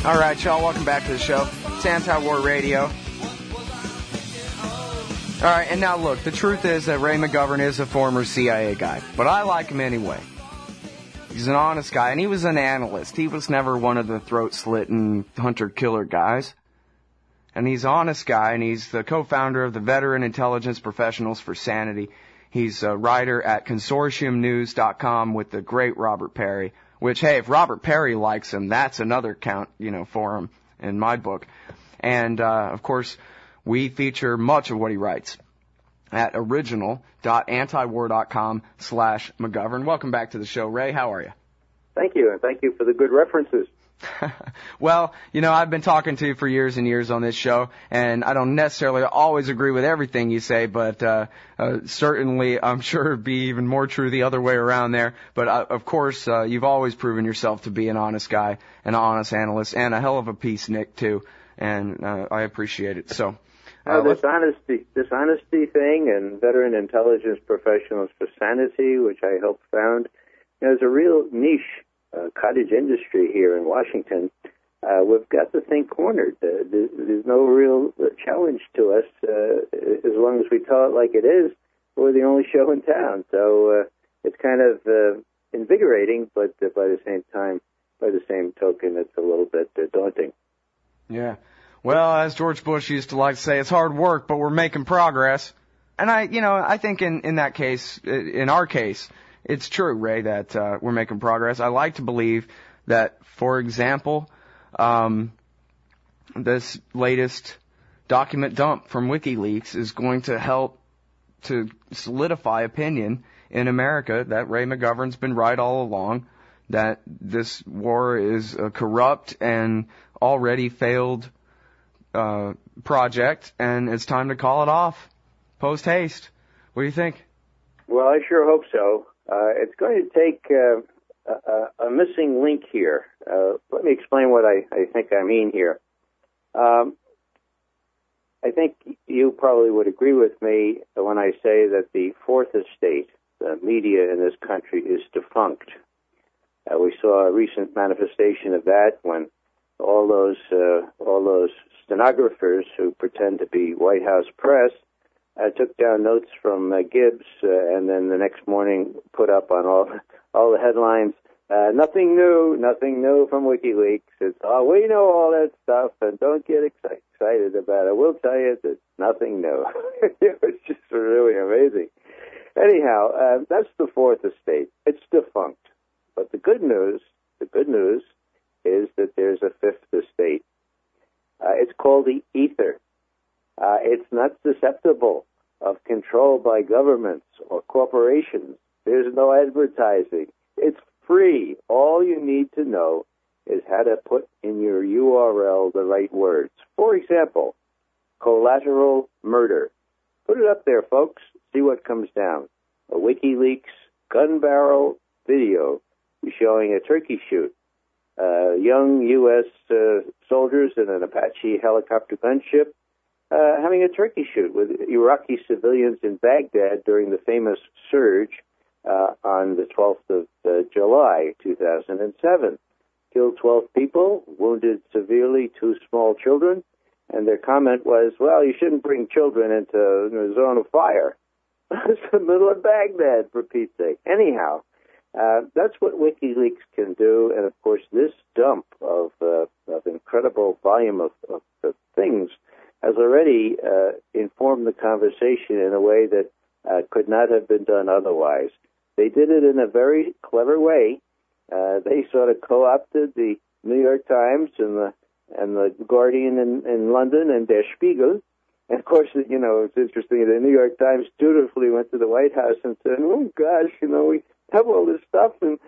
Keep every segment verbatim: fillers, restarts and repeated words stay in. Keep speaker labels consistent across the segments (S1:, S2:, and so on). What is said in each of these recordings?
S1: All right, y'all, welcome back to the show. It's Anti-War Radio. All right, and now look, the truth is that Ray McGovern is a former C I A guy, but I like him anyway. He's an honest guy, and he was an analyst. He was never one of the throat-slitting hunter-killer guys. And he's an honest guy, and he's the co-founder of the Veteran Intelligence Professionals for Sanity. He's a writer at consortium news dot com with the great Robert Perry, which, hey, if Robert Perry likes him, that's another count, you know, for him in my book. And, uh, of course, we feature much of what he writes at original dot antiwar dot com slash McGovern. Welcome back to the show, Ray. How are you?
S2: Thank you, and thank you for the good references.
S1: Well, you know, I've been talking to you for years and years on this show, and I don't necessarily always agree with everything you say, but uh, uh certainly I'm sure it'd be even more true the other way around there. But, uh, of course, uh, you've always proven yourself to be an honest guy, an honest analyst, and a hell of a peacenik, too, and uh, I appreciate it. So,
S2: uh, this honesty, this honesty thing and Veteran Intelligence Professionals for Sanity, which I helped found, there's a real niche Uh, cottage industry here in Washington. Uh, we've got the thing cornered. Uh, there's, there's no real uh, challenge to us uh, as long as we tell it like it is. We're the only show in town, so uh, it's kind of uh, invigorating, but uh, by the same time, by the same token, it's a little bit uh, daunting.
S1: Yeah. Well, as George Bush used to like to say, it's hard work, but we're making progress. And I, you know, I think in in that case, in our case, it's true, Ray, that uh, we're making progress. I like to believe that, for example, um, this latest document dump from WikiLeaks is going to help to solidify opinion in America that Ray McGovern's been right all along, that this war is a corrupt and already failed uh, project, and it's time to call it off post-haste. What do you think?
S2: Well, I sure hope so. Uh, it's going to take uh, a, a missing link here. Uh, let me explain what I, I think I mean here. Um, I think you probably would agree with me when I say that the fourth estate, the media in this country, is defunct. Uh, we saw a recent manifestation of that when all those uh, all those stenographers who pretend to be White House press I took down notes from uh, Gibbs, uh, and then the next morning put up on all all the headlines, uh, nothing new, nothing new from WikiLeaks. It's, oh, we know all that stuff, and don't get ex- excited about it. We'll tell you that nothing new. It was just really amazing. Anyhow, uh, that's the fourth estate. It's defunct. But the good news, the good news is that there's a fifth estate. Uh, it's called the ether. Uh, it's not susceptible of control by governments or corporations. There's no advertising. It's free. All you need to know is how to put in your U R L the right words. For example, collateral murder. Put it up there, folks. See what comes down. A WikiLeaks gun barrel video showing a turkey shoot. Uh, young U S uh, soldiers in an Apache helicopter gunship Uh, having a turkey shoot with Iraqi civilians in Baghdad during the famous surge uh, on the twelfth of uh, July, two thousand seven. Killed twelve people, wounded severely two small children, and their comment was, well, you shouldn't bring children into the zone of fire. It's the middle of Baghdad, for Pete's sake. Anyhow, uh, that's what WikiLeaks can do, and of course this dump of, uh, of incredible volume of, of, of things has already uh, informed the conversation in a way that uh, could not have been done otherwise. They did it in a very clever way. Uh, they sort of co-opted the New York Times and the and the Guardian in, in London and Der Spiegel. And, of course, you know, it's interesting. The New York Times dutifully went to the White House and said, oh, gosh, you know, we have all this stuff, and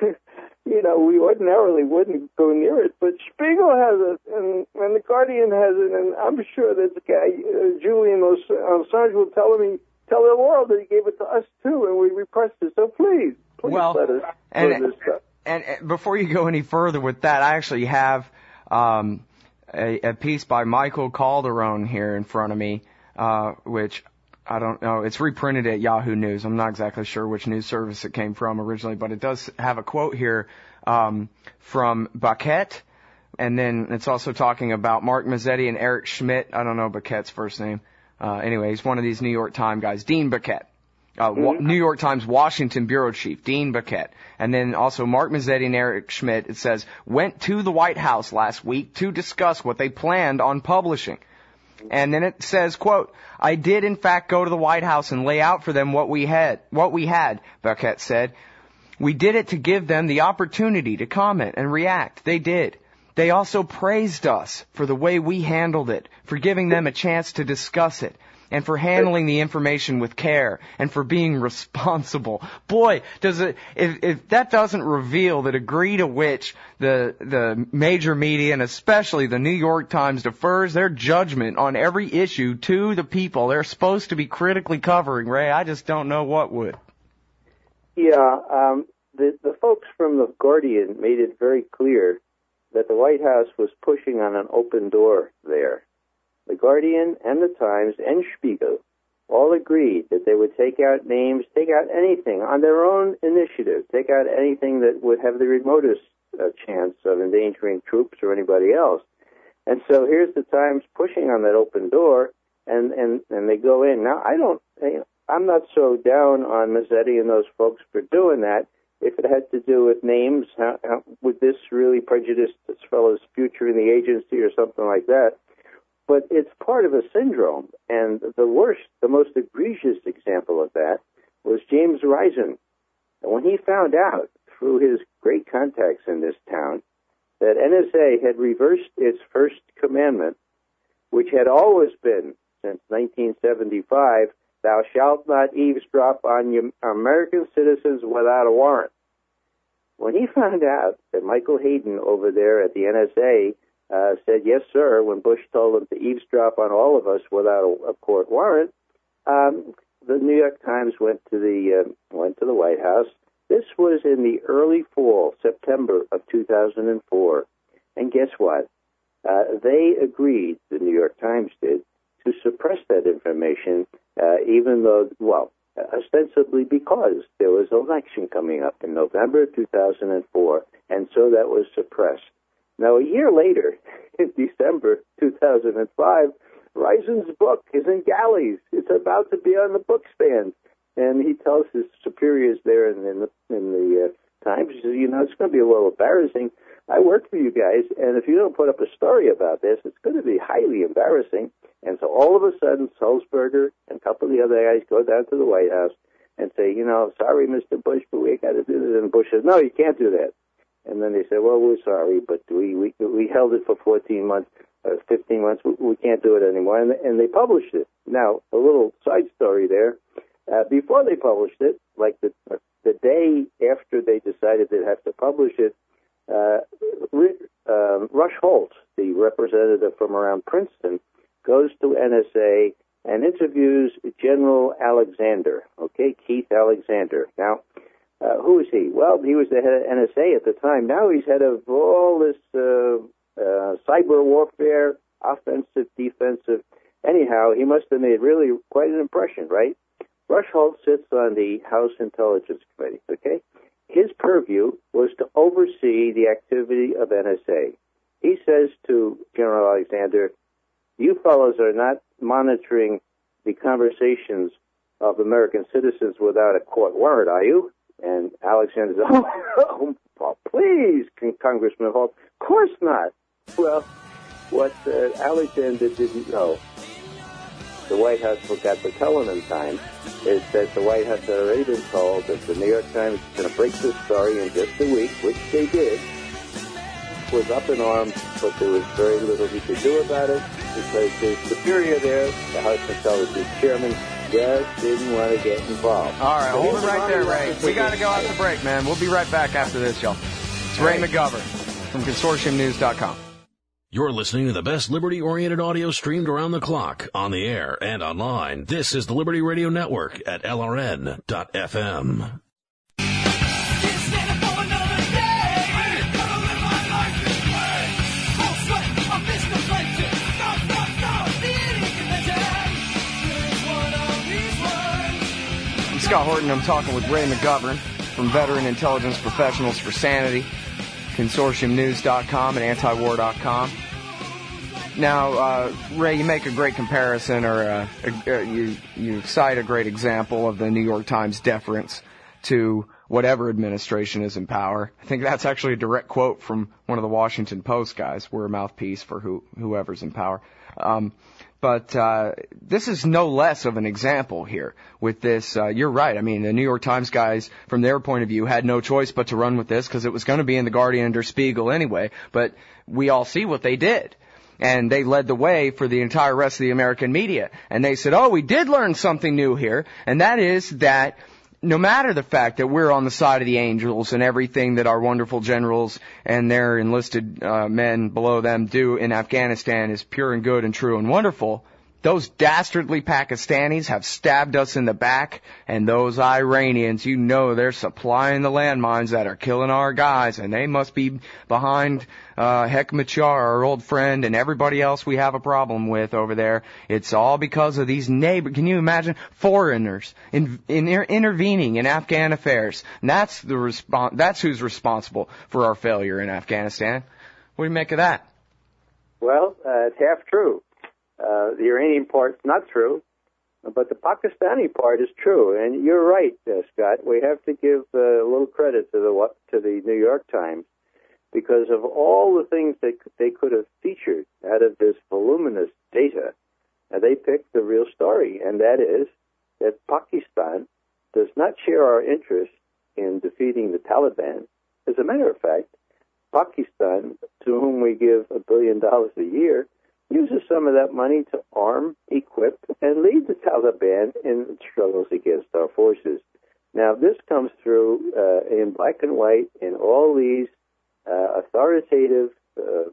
S2: you know, we ordinarily wouldn't go near it, but Spiegel has it, and, and the Guardian has it, and I'm sure that the guy, uh, Julian Assange, will tell me, tell the world that he gave it to us too, and we repressed it. So please, please
S1: well,
S2: let us
S1: and,
S2: do this stuff.
S1: And, and before you go any further with that, I actually have um, a, a piece by Michael Calderon here in front of me, uh, which I don't know. It's reprinted at Yahoo News. I'm not exactly sure which news service it came from originally, but it does have a quote here um, from Baquet, And then it's also talking about Mark Mazzetti and Eric Schmidt. I don't know Baquette's first name. Uh, anyway, he's one of these New York Times guys. Dean Baquette. Uh, mm-hmm. Wa- New York Times Washington Bureau Chief, Dean Baquette. And then also Mark Mazzetti and Eric Schmidt, it says, went to the White House last week to discuss what they planned on publishing. And then it says, quote, I did in fact go to the White House and lay out for them what we had, what we had, Baquette said. We did it to give them the opportunity to comment and react. They did. They also praised us for the way we handled it, for giving them a chance to discuss it, and for handling the information with care, and for being responsible. Boy, does it, if, if that doesn't reveal the degree to which the, the major media, and especially the New York Times, defers their judgment on every issue to the people they're supposed to be critically covering, Ray, I just don't know what would.
S2: Yeah, um, the, the folks from The Guardian made it very clear that the White House was pushing on an open door there. The Guardian and the Times and Spiegel all agreed that they would take out names, take out anything on their own initiative, take out anything that would have the remotest uh, chance of endangering troops or anybody else. And so here's the Times pushing on that open door, and, and, and they go in. Now, I don't, you know, I'm not so down on Mazzetti and those folks for doing that. If it had to do with names, how, how, would this really prejudice this fellow's future in the agency or something like that? But it's part of a syndrome, and the worst, the most egregious example of that was James Risen. And when he found out, through his great contacts in this town, that N S A had reversed its first commandment, which had always been, since nineteen seventy-five, thou shalt not eavesdrop on American citizens without a warrant. When he found out that Michael Hayden over there at the N S A Uh, said, yes, sir, when Bush told him to eavesdrop on all of us without a, a court warrant, um, the New York Times went to the uh, went to the White House. This was in the early fall, September of two thousand four. And guess what? Uh, they agreed, the New York Times did, to suppress that information, uh, even though, well, ostensibly because there was an election coming up in November of two thousand four, and so that was suppressed. Now, a year later, in December two thousand five, Risen's book is in galleys. It's about to be on the book stand. And he tells his superiors there in, in the, in the uh, Times, he says, you know, it's going to be a little embarrassing. I work for you guys, and if you don't put up a story about this, it's going to be highly embarrassing. And so all of a sudden, Sulzberger and a couple of the other guys go down to the White House and say, you know, sorry, Mister Bush, but we got to do this. And Bush says, no, you can't do that. And then they said, well, we're sorry, but we we, we held it for fourteen months, uh, fifteen months. We, we can't do it anymore. And, and they published it. Now, a little side story there. Uh, before they published it, like the the day after they decided they'd have to publish it, uh, um, Rush Holt, the representative from around Princeton, goes to N S A and interviews General Alexander, okay, Keith Alexander. Now, Uh, who is he? Well, he was the head of N S A at the time. Now he's head of all this uh, uh, cyber warfare, offensive, defensive. Anyhow, he must have made really quite an impression, right? Rush Holt sits on the House Intelligence Committee, okay? His purview was to oversee the activity of N S A. He says to General Alexander, you fellows are not monitoring the conversations of American citizens without a court warrant, are you? And Alexander says, oh, oh, please, Congressman Holt, of course not. Well, what uh, Alexander didn't know, the White House forgot to tell him in time, is that the White House had already been told that the New York Times is going to break this story in just a week, which they did. Was up in arms, but there was very little he could do about it because the superior there, the House Intelligence Chairman, just didn't want to get involved.
S1: All right,
S2: so
S1: hold it right there, Ray. We got to go out to break, man. We'll be right back after this, y'all. It's Ray right. McGovern from Consortium News dot com.
S3: You're listening to the best liberty-oriented audio streamed around the clock, on the air and online. This is the Liberty Radio Network at L R N dot F M.
S1: Scott Horton. I'm talking with Ray McGovern from Veteran Intelligence Professionals for Sanity. consortium news dot com and antiwar dot com. Now, uh, Ray, you make a great comparison, or uh, uh, you you cite a great example of the New York Times deference to whatever administration is in power. I think that's actually a direct quote from one of the Washington Post guys. We're a mouthpiece for who, whoever's in power. Um, but uh, this is no less of an example here with this. Uh, you're right. I mean, the New York Times guys, from their point of view, had no choice but to run with this because it was going to be in the Guardian and Der Spiegel anyway. But we all see what they did. And they led the way for the entire rest of the American media. And they said, oh, we did learn something new here, and that is that no matter the fact that we're on the side of the angels and everything that our wonderful generals and their enlisted uh, men below them do in Afghanistan is pure and good and true and wonderful, those dastardly Pakistanis have stabbed us in the back, and those Iranians, you know, they're supplying the landmines that are killing our guys, and they must be behind uh, Hekmatyar, our old friend, and everybody else we have a problem with over there. It's all because of these neighbor. Can you imagine foreigners in, in, intervening in Afghan affairs? And that's the respon- That's who's responsible for our failure in Afghanistan. What do you make of that?
S2: Well, uh, it's half true. Uh, the Iranian part's not true, but the Pakistani part is true. And you're right, uh, Scott. We have to give uh, a little credit to the to the New York Times because of all the things that they could have featured out of this voluminous data. Uh, they picked the real story, and that is that Pakistan does not share our interest in defeating the Taliban. As a matter of fact, Pakistan, to whom we give a billion dollars a year, uses some of that money to arm, equip, and lead the Taliban in struggles against our forces. Now, this comes through uh, in black and white in all these uh, authoritative, uh,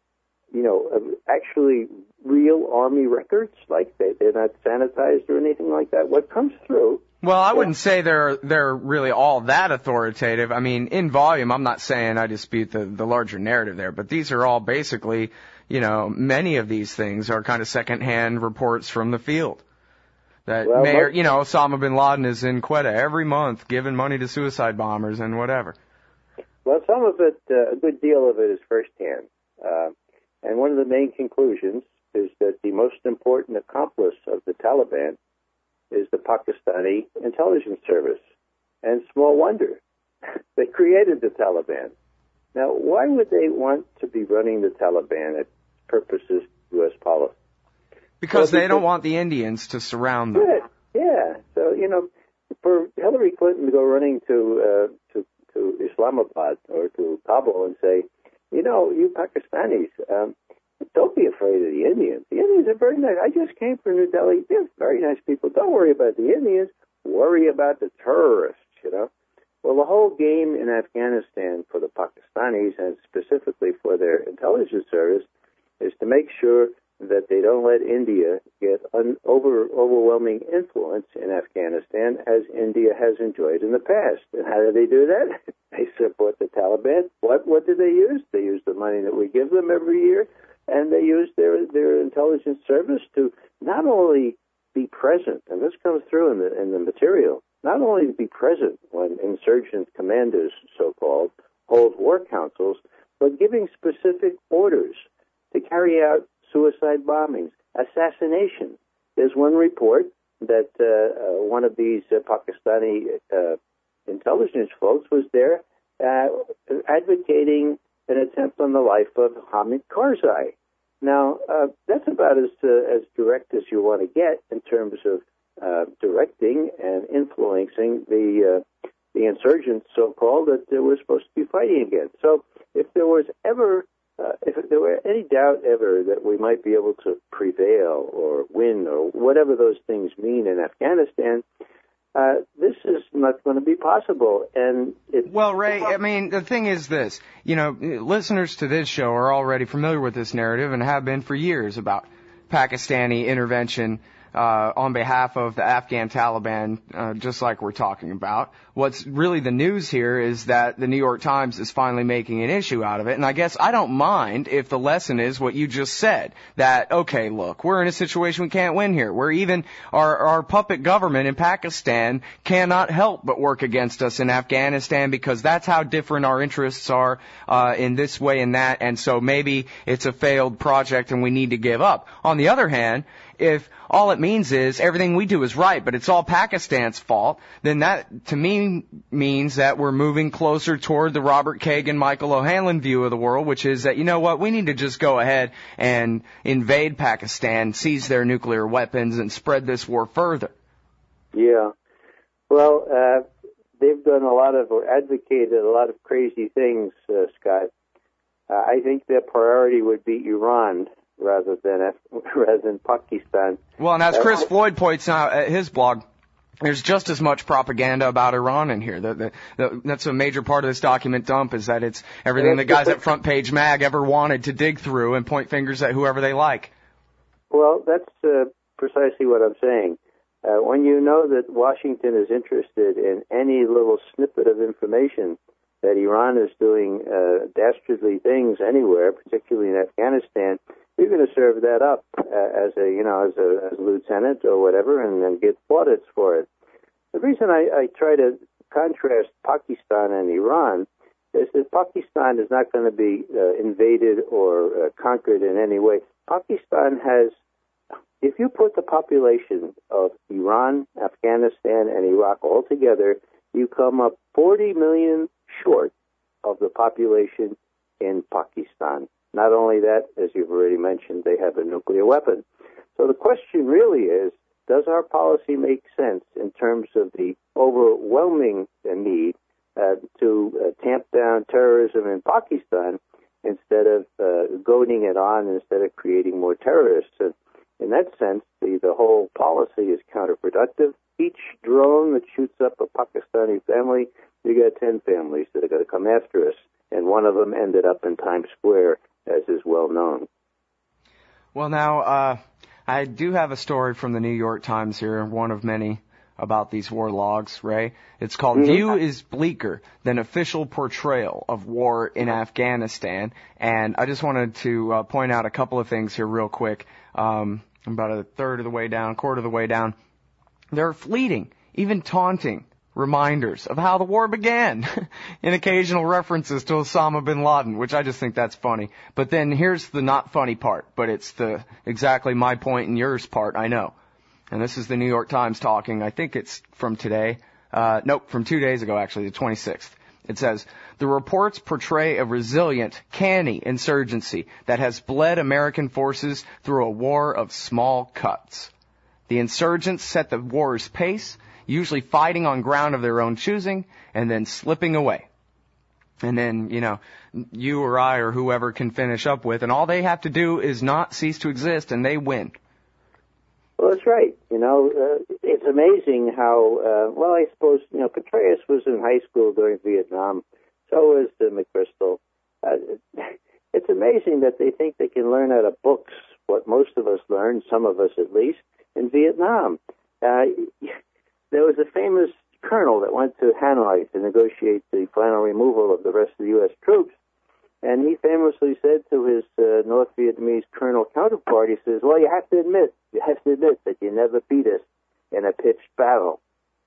S2: you know, uh, actually real Army records. Like they, they're not sanitized or anything like that. What comes through...
S1: Well, I wouldn't say they're they're really all that authoritative. I mean, in volume, I'm not saying I dispute the, the larger narrative there, but these are all basically... You know, many of these things are kind of second-hand reports from the field. That
S2: well,
S1: Mayor, you know, Osama bin Laden is in Quetta every month giving money to suicide bombers and whatever.
S2: Well, some of it, uh, a good deal of it is firsthand. Uh, and one of the main conclusions is that the most important accomplice of the Taliban is the Pakistani intelligence service. And small wonder. They created the Taliban. Now, why would they want to be running the Taliban at purposes of U S policy?
S1: Because
S2: well,
S1: they don't want the Indians to surround them.
S2: Yeah, yeah. So, you know, for Hillary Clinton to go running to, uh, to, to Islamabad or to Kabul and say, you know, you Pakistanis, um, don't be afraid of the Indians. The Indians are very nice. I just came from New Delhi. They're very nice people. Don't worry about the Indians. Worry about the terrorists, you know. Well, the whole game in Afghanistan for the Pakistanis, and specifically for their intelligence service, is to make sure that they don't let India get an over, overwhelming influence in Afghanistan as India has enjoyed in the past. And how do they do that? They support the Taliban. What what do they use? They use the money that we give them every year, and they use their, their intelligence service to not only be present, and this comes through in the in the material, not only be present when insurgent commanders, so-called, hold war councils, but giving specific orders to carry out suicide bombings, assassination. There's one report that uh, uh, one of these uh, Pakistani uh, intelligence folks was there uh, advocating an attempt on the life of Hamid Karzai. Now, uh, that's about as uh, as direct as you want to get in terms of uh, directing and influencing the uh, the insurgents, so-called, that they were supposed to be fighting against. So if there was ever Uh, if there were any doubt ever that we might be able to prevail or win or whatever those things mean in Afghanistan, uh, this is not going to be possible. And it,
S1: well, Ray, I mean, the thing is this. You know, listeners to this show are already familiar with this narrative and have been for years about Pakistani intervention uh, on behalf of the Afghan Taliban, uh, just like we're talking about. what's really the news here is that the New York Times is finally making an issue out of it. And I guess I don't mind if the lesson is what you just said, that, okay, look, we're in a situation we can't win here, where even our, our puppet government in Pakistan cannot help but work against us in Afghanistan, because that's how different our interests are uh, in this way and that, and so maybe it's a failed project and we need to give up. On the other hand, if all it means is everything we do is right, but it's all Pakistan's fault, then that, to me, means that we're moving closer toward the Robert Kagan, Michael O'Hanlon view of the world, which is that, you know what, we need to just go ahead and invade Pakistan, seize their nuclear weapons, and spread this war further.
S2: Yeah. Well, uh, they've done a lot of, or advocated a lot of crazy things, uh, Scott. Uh, I think their priority would be Iran rather than rather than Pakistan.
S1: Well, and as Chris uh, Floyd points out at his blog, there's just as much propaganda about Iran in here. The, the, the, that's a major part of this document dump, is that it's everything the guys at Front Page Mag ever wanted to dig through and point fingers at whoever they like.
S2: Well, that's uh, precisely what I'm saying. Uh, when you know that Washington is interested in any little snippet of information that Iran is doing uh, dastardly things anywhere, particularly in Afghanistan, you're going to serve that up uh, as a, you know, as a, as a lieutenant or whatever, and then get plaudits for it. The reason I, I try to contrast Pakistan and Iran is that Pakistan is not going to be uh, invaded or uh, conquered in any way. Pakistan has, if you put the population of Iran, Afghanistan, and Iraq all together, you come up forty million short of the population in Pakistan. Not only that, as you've already mentioned, they have a nuclear weapon. So the question really is, does our policy make sense in terms of the overwhelming need uh, to uh, tamp down terrorism in Pakistan instead of uh, goading it on, instead of creating more terrorists? And in that sense, the, the whole policy is counterproductive. Each drone that shoots up a Pakistani family, you got ten families that are going to come after us. And one of them ended up in Times Square, as is well known.
S1: Well, now, uh, I do have a story from the New York Times here, one of many, about these war logs, Ray. It's called mm-hmm. View is Bleaker Than Official Portrayal of War in Afghanistan. And I just wanted to uh, point out a couple of things here real quick. Um, about a third of the way down, quarter of the way down. There are fleeting, even taunting reminders of how the war began, and occasional references to Osama bin Laden, which I just think that's funny. But then here's the not funny part, but it's the exactly my point and yours part, I know. And this is the New York Times talking. I think it's from today. Uh, nope, from two days ago, actually, the twenty-sixth. It says, the reports portray a resilient, canny insurgency that has bled American forces through a war of small cuts. The insurgents set the war's pace, usually fighting on ground of their own choosing, and then slipping away. And then, you know, you or I or whoever can finish up with, and all they have to do is not cease to exist, and they win.
S2: Well, that's right. You know, uh, it's amazing how, uh, well, I suppose, you know, Petraeus was in high school during Vietnam. So was uh, McChrystal. Uh, it's amazing that they think they can learn out of books what most of us learned, some of us at least, in Vietnam. Uh, there was a famous colonel that went to Hanoi to negotiate the final removal of the rest of the U S troops. And he famously said to his uh, North Vietnamese colonel counterpart, he says, well, you have to admit, you have to admit that you never beat us in a pitched battle.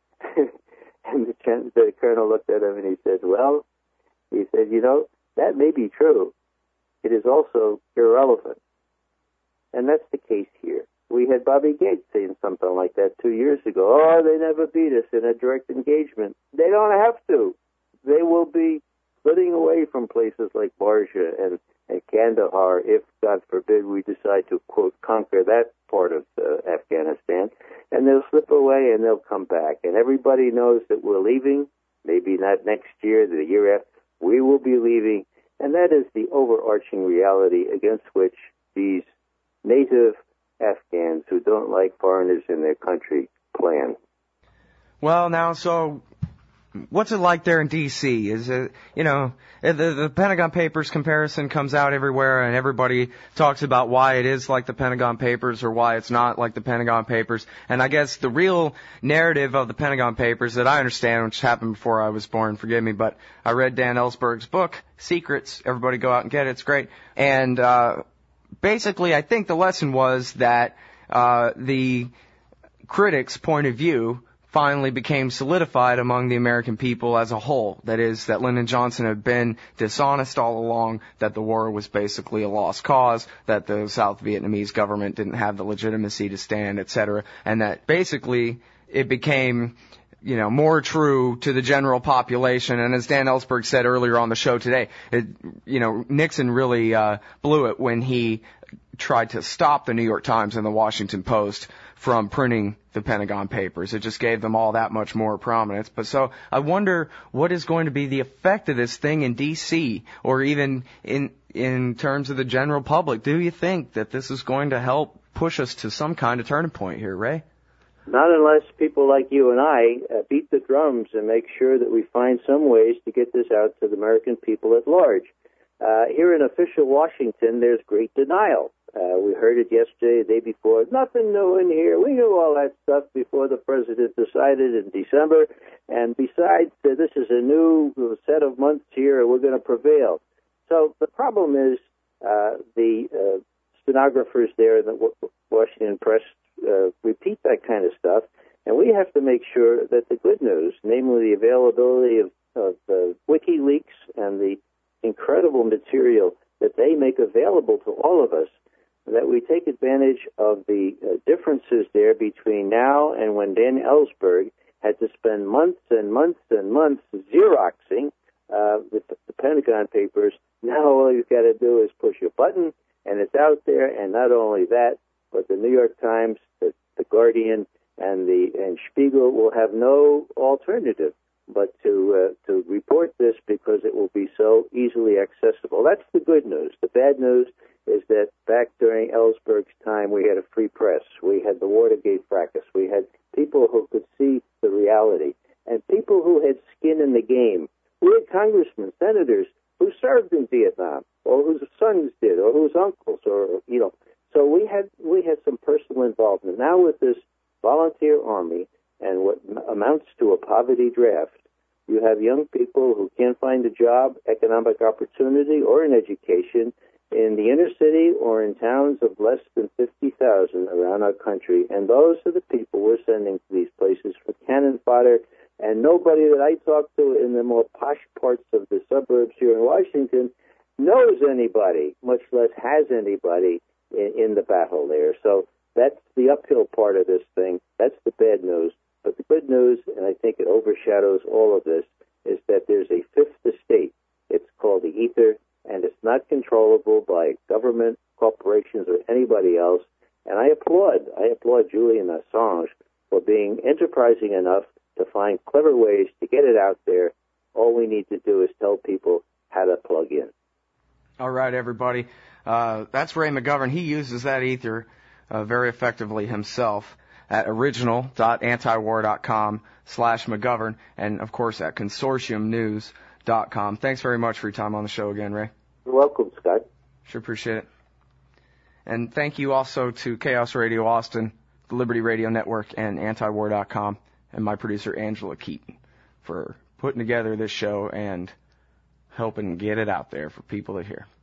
S2: And the, the colonel looked at him and he said, well, he said, you know, that may be true. It is also irrelevant. And that's the case here. We had Bobby Gates saying something like that two years ago. Oh, they never beat us in a direct engagement. They don't have to. They will be splitting away from places like Barja and, and Kandahar if, God forbid, we decide to, quote, conquer that part of uh, Afghanistan. And they'll slip away and they'll come back. And everybody knows that we're leaving, maybe not next year, the year after. We will be leaving. And that is the overarching reality against which these native Afghans who don't like foreigners in their country plan.
S1: Well, now, so What's it like there in D C? Is it, you know, the, the Pentagon Papers comparison comes out everywhere and everybody talks about why it is like the Pentagon Papers or why it's not like the Pentagon Papers. And I guess the real narrative of the Pentagon Papers that I understand, which happened before I was born, forgive me, but I read Dan Ellsberg's book, Secrets. Everybody go out and get it. It's great. And, uh, basically I think the lesson was that, uh, the critics' point of view finally became solidified among the American people as a whole. That is, that Lyndon Johnson had been dishonest all along, that the war was basically a lost cause, that the South Vietnamese government didn't have the legitimacy to stand, et cetera, and that basically it became, you know, more true to the general population. And as Dan Ellsberg said earlier on the show today, it, you know, Nixon really uh, blew it when he tried to stop the New York Times and the Washington Post from printing the Pentagon Papers. It just gave them all that much more prominence. But so I wonder what is going to be the effect of this thing in D C or even in in terms of the general public. Do you think that this is going to help push us to some kind of turning point here, Ray?
S2: Not unless people like you and I uh, beat the drums and make sure that we find some ways to get this out to the American people at large. Uh, here in official Washington, there's great denial. Uh, we heard it yesterday, the day before. Nothing new in here. We knew all that stuff before the president decided in December. And besides, uh, this is a new set of months here, and we're going to prevail. So the problem is uh, the uh, stenographers there in the Washington Press uh, repeat that kind of stuff. And we have to make sure that the good news, namely the availability of, of uh, WikiLeaks and the incredible material that they make available to all of us, that we take advantage of the uh, differences there between now and when Dan Ellsberg had to spend months and months and months Xeroxing uh, the, the Pentagon Papers. Now all you've got to do is push a button, and it's out there. And not only that, but the New York Times, the, the Guardian, and the and Spiegel will have no alternative but to uh, to report this because it will be so easily accessible. That's the good news. The bad news is that back during Ellsberg's time, we had a free press. We had the Watergate fracas. We had people who could see the reality and people who had skin in the game. We had congressmen, senators who served in Vietnam, or whose sons did, or whose uncles, or you know. So we had we had some personal involvement. Now with this volunteer army and what amounts to a poverty draft, you have young people who can't find a job, economic opportunity, or an education in the inner city or in towns of less than fifty thousand around our country. And those are the people we're sending to these places for cannon fodder. And nobody that I talk to in the more posh parts of the suburbs here in Washington knows anybody, much less has anybody in, in the battle there. So that's the uphill part of this thing. That's the bad news. But the good news, and I think it overshadows all of this, is that there's a fifth estate. It's called the ether, and it's not controllable by government, corporations, or anybody else. And I applaud, I applaud Julian Assange for being enterprising enough to find clever ways to get it out there. All we need to do is tell people how to plug in.
S1: All right, everybody. Uh, that's Ray McGovern. He uses that ether uh, very effectively himself at original.antiwar.com slash McGovern, and, of course, at consortium news dot com. Thanks very much for your time on the show again, Ray.
S2: You're welcome, Scott.
S1: Sure appreciate it. And thank you also to Chaos Radio Austin, the Liberty Radio Network, and antiwar dot com, and my producer, Angela Keaton, for putting together this show and helping get it out there for people to hear.